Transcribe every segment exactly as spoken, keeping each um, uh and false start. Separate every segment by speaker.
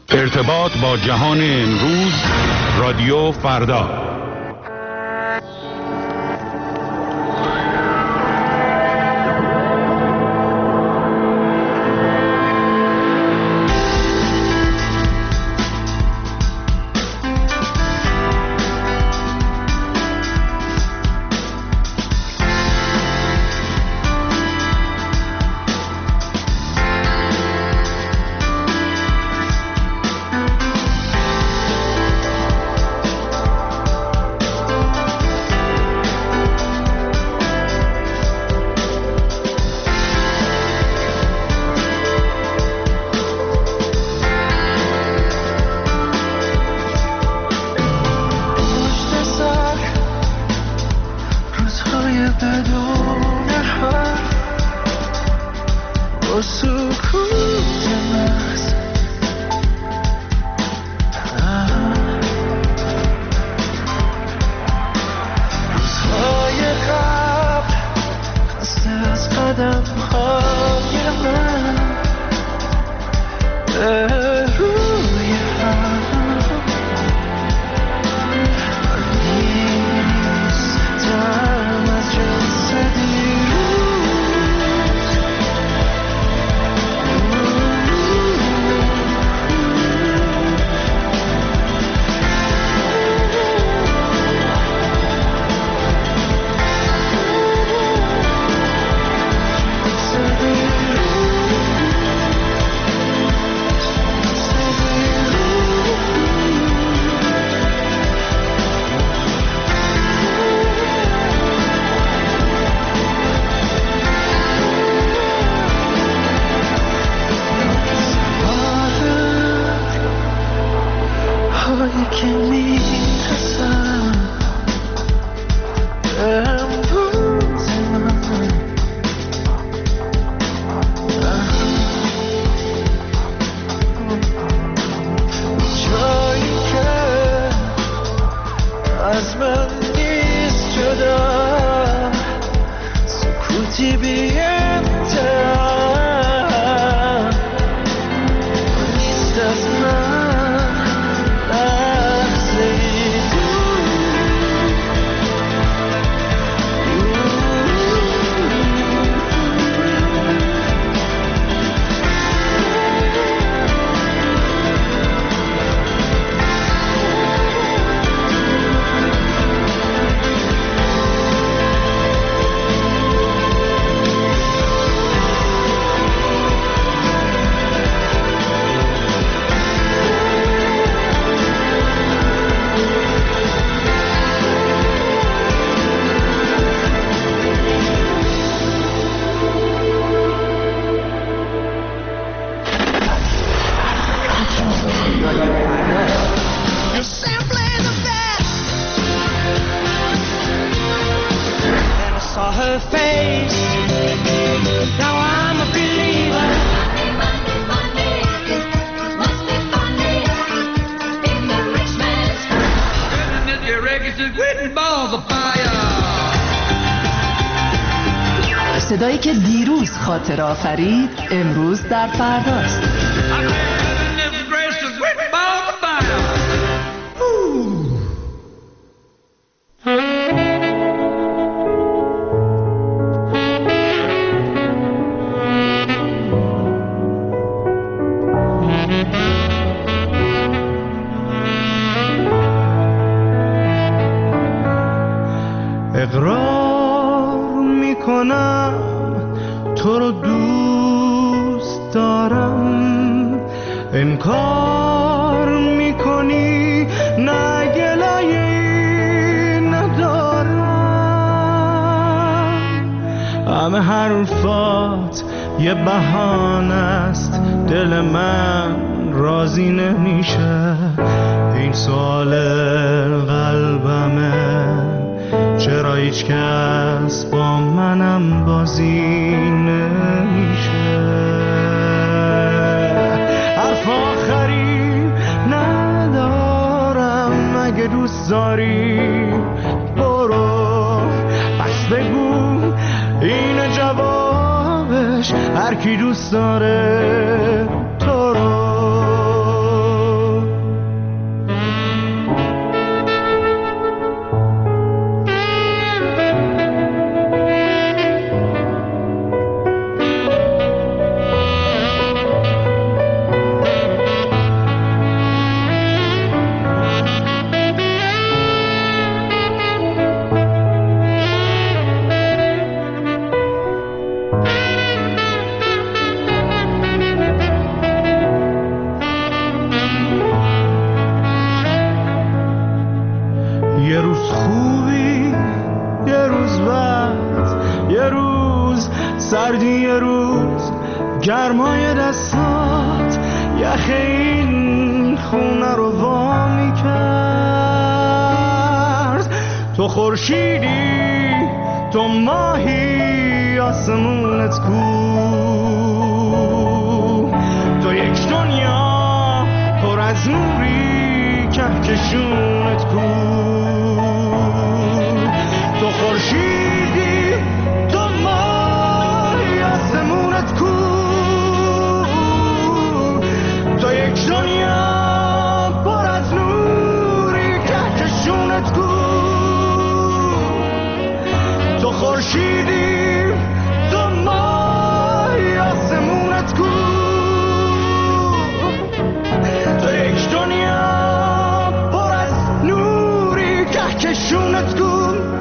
Speaker 1: ارتباط با جهان امروز، رادیو فردا.
Speaker 2: صدایی که دیروز خاطر آفرید امروز در فرداست.
Speaker 3: اقرار میکنم تو رو دوست دارم، انکار میکنی نه گلایی ندارم. همه حرفات یه بهانه است، دل من راضی نمیشه. این سوال قلبمه، چرا هیچ کس با منم بازی نمیشه. حرف آخری ندارم، اگه دوست داری برو، پس بگو این جوابش. هر کی دوست داره تو رو گرمای دستات یخ این خونه رو وا میکرد. تو خورشیدی، تو ماهی، آسمونت کو، تو یک دنیا پر از نوری، کهکشونت کو. تو خورشیدی، تو ماهی، آسمونت کو، تو یک دنیا پر از نوری، کهکشونت کو. تو خورشیدی، تو ماهی، آسمونت کو، تو یک دنیا پر از نوری، کهکشونت کو.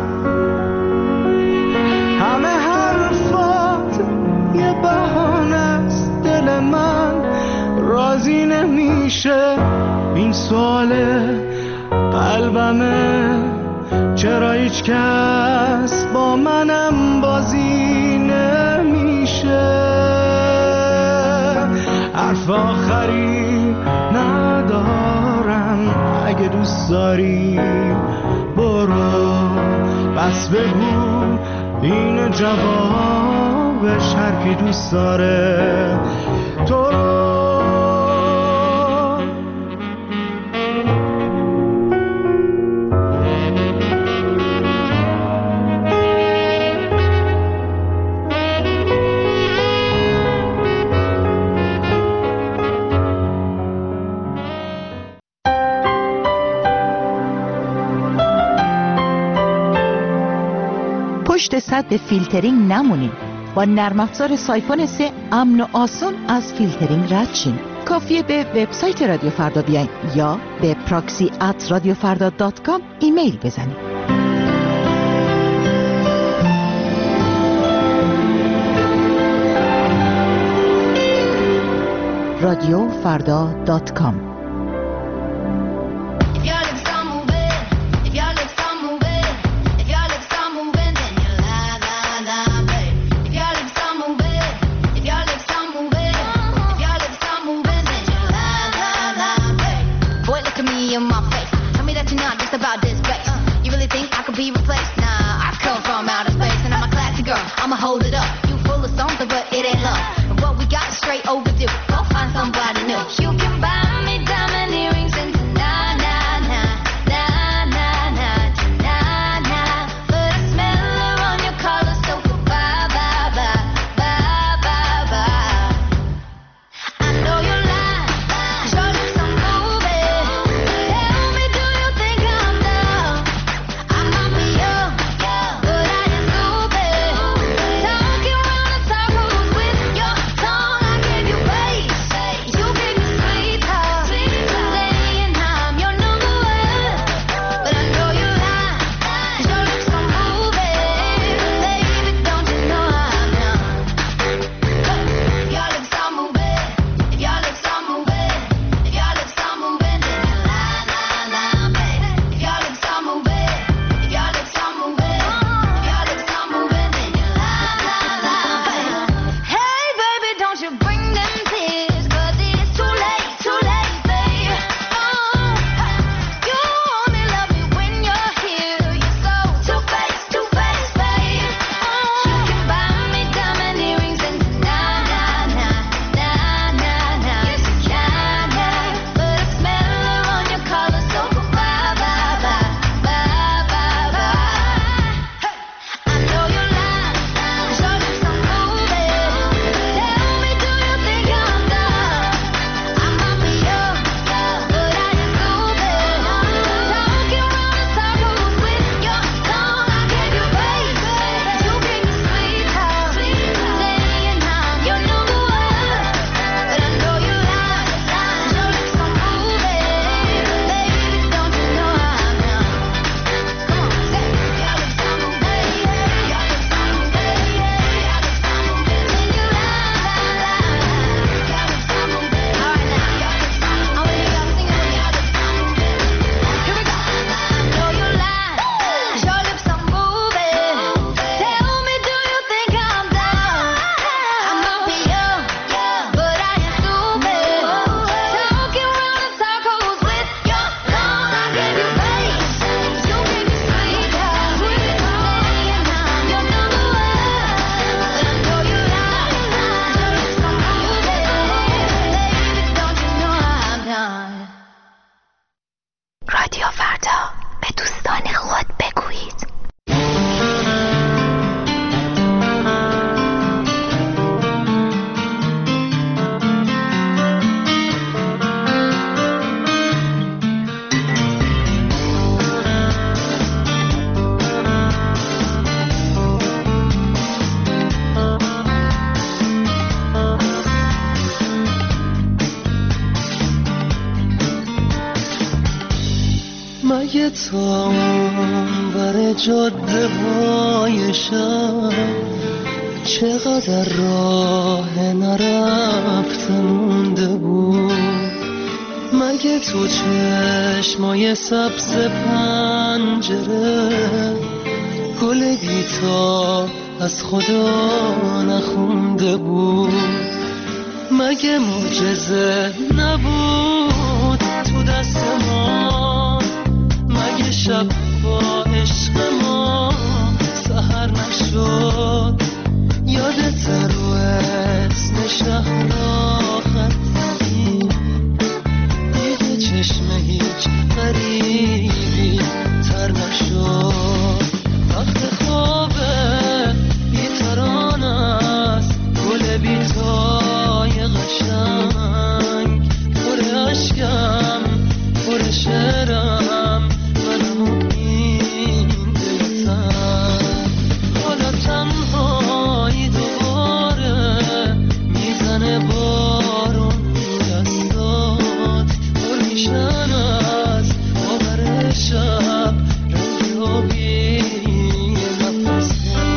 Speaker 3: همه حرفات یه بهانه است، دل من راضی نمیشه. این سوال قلبمه، چرا هیچ کس با منم بازی نمیشه. حرف آخری ندارم، اگه دوست داری برو، بس بگو این جوابش، هر کی دوست داره تو رو.
Speaker 4: پشت سد فیلترینگ نمونین. با نرم افزار سایفون سه امن و آسان از فیلترینگ رد شین. کافیه به وبسایت رادیو فردا بیاین یا به پراکسی ات رادیو فردا دات کام ایمیل بزنید. رادیو فردا دات کام.
Speaker 5: I'ma hold it up. You full of something, but it ain't love. And what we got is straight overdue. Go find somebody new. You can buy me diamond earrings and na na na na na na na na. But I smell her on your collar, so bye bye bye bye bye bye. I know you lie, 'cause your lips are moving. Tell me, do you think I'm dumb? I might be young, but I ain't stupid. Talking
Speaker 3: مگه تا بر جاده های شب چقدر راه نرفته مونده بود؟ مگه تو چشمای سبز پنجره گل بیتا از خدا نخونده بود؟ مگه معجزه نبود تو دست ما؟ مگه شب با عشق ما سحر نشد؟ یادت رو اسم شهر آخر زدی دیگه چشم هیچ غریبی تر نشد؟ وقت خوابه بیتران است گل بیتای قشنگ پر عشقم پر شعرم منم این دلتن حالا تنهایی دوباره میزنه بارون دستات پر میشن از آور شب رنگ آبی نفس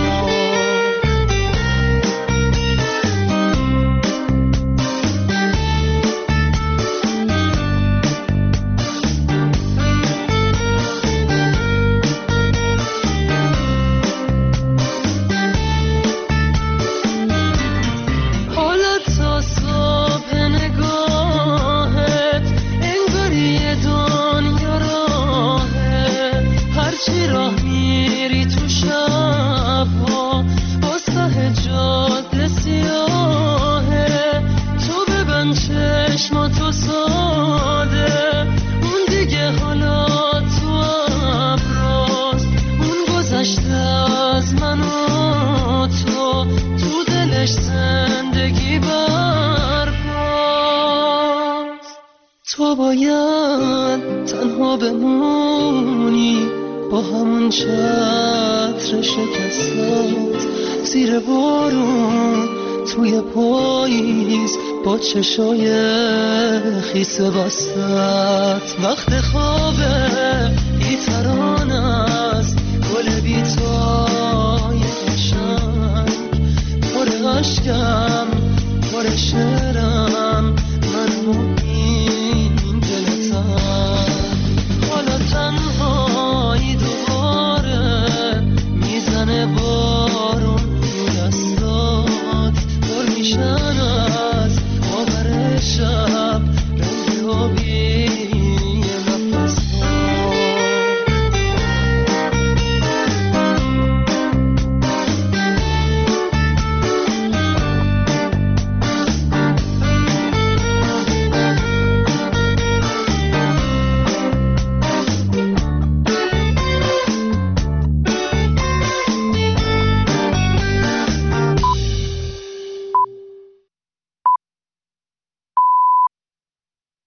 Speaker 3: تو باید تنها بمونی با همون چتر شکستت زیر بارون توی پاییز با چشای خیس بستت. وقت خوابه بیتران است گل بیتای قشنگ پر عشقم پر شعرم